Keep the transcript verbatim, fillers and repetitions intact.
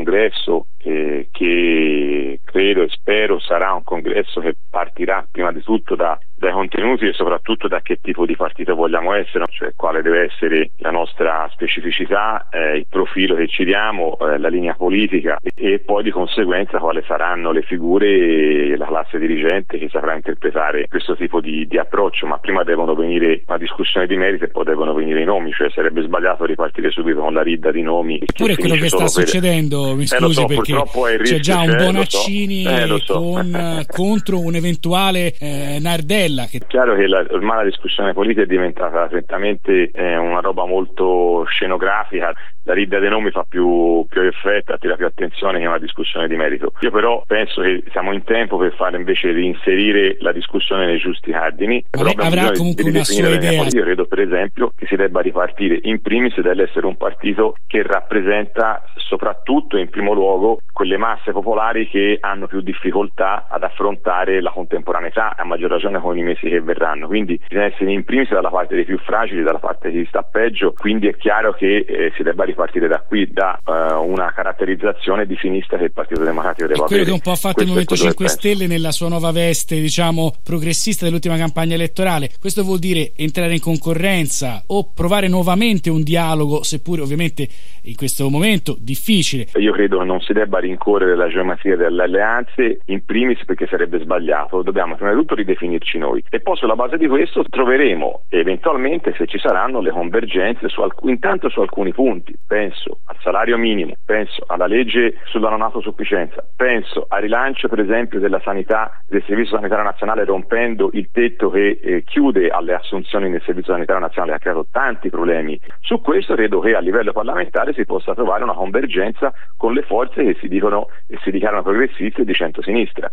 congresso eh, che credo e spero sarà un congresso che partirà prima di tutto da, dai contenuti e soprattutto da che tipo di partito vogliamo essere, cioè quale deve essere la nostra specificità, eh, il profilo che ci diamo, eh, la linea politica e, e poi di conseguenza quali saranno le figure e la classe dirigente che saprà interpretare questo tipo di, di approccio, ma prima devono venire una discussione di merito e poi devono venire i nomi, cioè sarebbe sbagliato ripartire subito con la ridda di nomi. Eppure quello che sta succedendo, mi eh, scusi, so, perché c'è già un c'è, Bonaccini lo so. Eh, lo so. con, contro un eventuale eh, Nardella. Che... È chiaro che la, ormai la discussione politica è diventata lentamente eh, una roba molto scenografica, la ridda dei nomi fa più, più effetto, attira più attenzione che una discussione di merito. Io però penso che siamo in tempo per fare invece reinserire la discussione nei giusti cardini. Lei avrà comunque una sua idea. Io credo per esempio che si debba ripartire in primis dall'essere un partito che rappresenta soprattutto in primo luogo quelle masse popolari che hanno più difficoltà ad affrontare la contemporaneità, a maggior ragione con i mesi che verranno, quindi bisogna essere in primis dalla parte dei più fragili, dalla parte di chi sta peggio, quindi è chiaro che eh, si debba ripartire da qui, da uh, una caratterizzazione di sinistra che il Partito Democratico deve avere. Quello che un po' ha fatto Questo il Movimento cinque penso. Stelle nella sua nuova veste, diciamo, progressista dell'ultima campagna elettorale. Questo vuol dire entrare in concorrenza o provare nuovamente un dialogo, seppure ovviamente in questo momento difficile. Io credo che non si debba rincorrere la geometria delle alleanze, in primis perché sarebbe sbagliato, dobbiamo prima di tutto ridefinirci noi e poi sulla base di questo troveremo eventualmente, se ci saranno, le convergenze su alc- intanto su alcuni punti. Penso al salario minimo, penso alla legge sulla non autosufficienza, penso al rilancio per esempio della sanità, del Servizio Sanitario Nazionale, rompendo il tetto che eh, chiude alle assunzioni nel Servizio Sanitario Nazionale, ha creato tanti problemi. Su questo credo che a livello parlamentare si possa trovare una convergenza con le forze che si dicono e si dichiarano progressiste di centrosinistra.